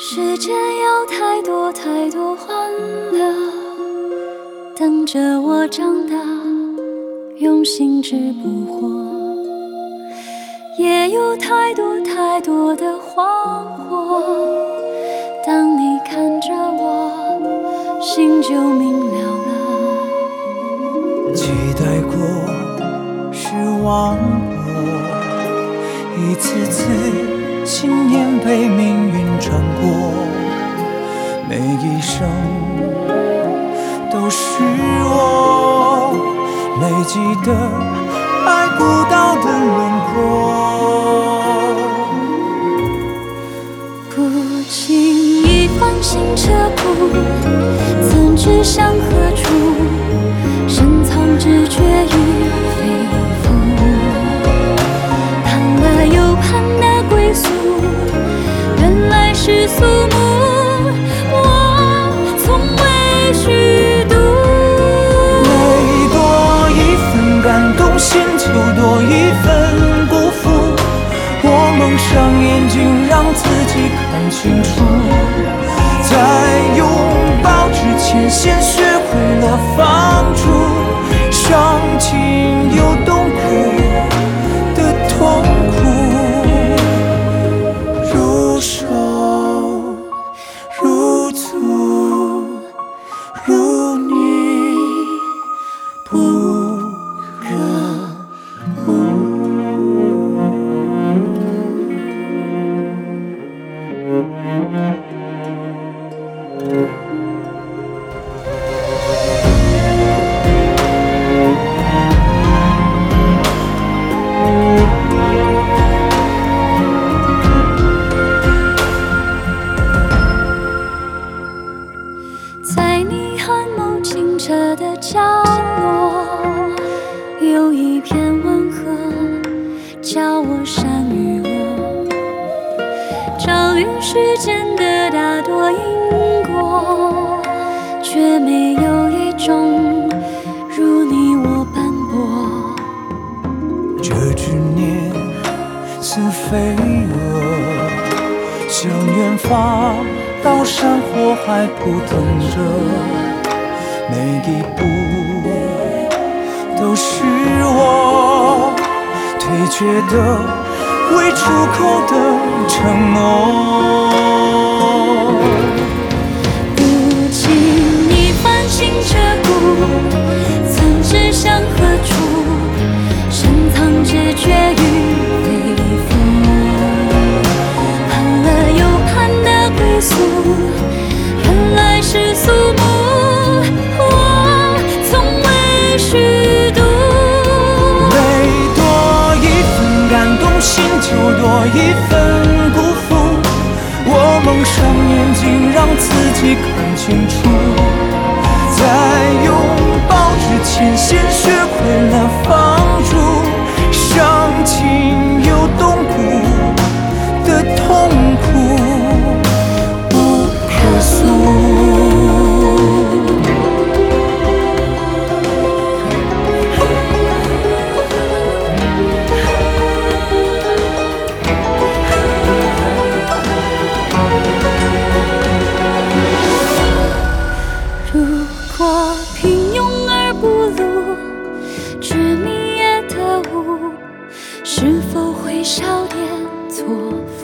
世间有太多太多欢乐，等着我长大，用心只不惑。也有太多太多的惶惑，当你看着我，心就明了了。 期待过，失望过，一次次信念被命运穿过，每一生都是我累积的爱不到的轮廓。 不经一番行车苦，怎知向何处？深藏直觉与肺腑，盼了又盼的归宿，原来是肃穆。我从未虚度， 每多一份感动，心就多一份辜负。我蒙上眼睛，让自己看清楚，在拥抱之前，先学会了放逐，伤情又冻苦的痛苦，如手如足，如你不可无。 在你寒眸清澈的角落，有一片温和，叫我善与恶。照于世间的大多因果，却没有一种如你我斑驳。 这执念似飞蛾，向远方到山或海扑腾着，每一步都是我退却的未出口的承诺。 不经一番行车苦，怎知向何处？深藏直觉与肺腑，盼了又盼的归宿，原来是肃穆。我从未虚度， 每多一份感动，心就多一份辜负。我蒙上眼睛，让自己看清楚，在拥抱之前，先学会了放逐，伤情又冻苦的痛苦不可诉。 如果平庸而不露，执迷也得悟，是否会少点错付？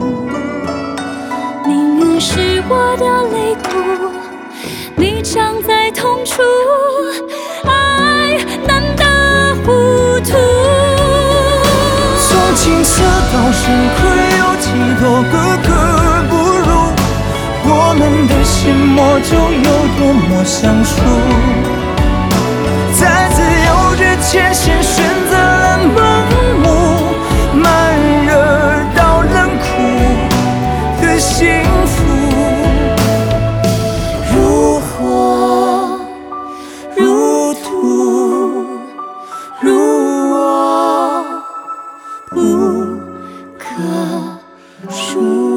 命运是我的泪骨，你常在痛处，爱难得糊涂。 从青涩到深刻，有几多个格不入？我们的心魔就有多么相熟，在自由之前，先选择了盲目，慢热到冷酷的幸福，如火如荼，如我不可数。